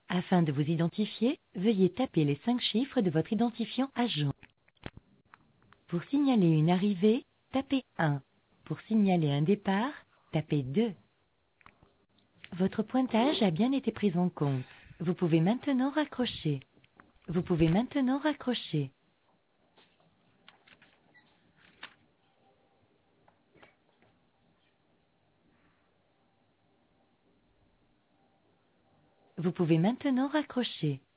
Afin de vous identifier, veuillez taper les 5 chiffres de votre identifiant agent. Pour signaler une arrivée, tapez 1. Pour signaler un départ, tapez 2. Votre pointage a bien été pris en compte. Vous pouvez maintenant raccrocher. Vous pouvez maintenant raccrocher. Vous pouvez maintenant raccrocher.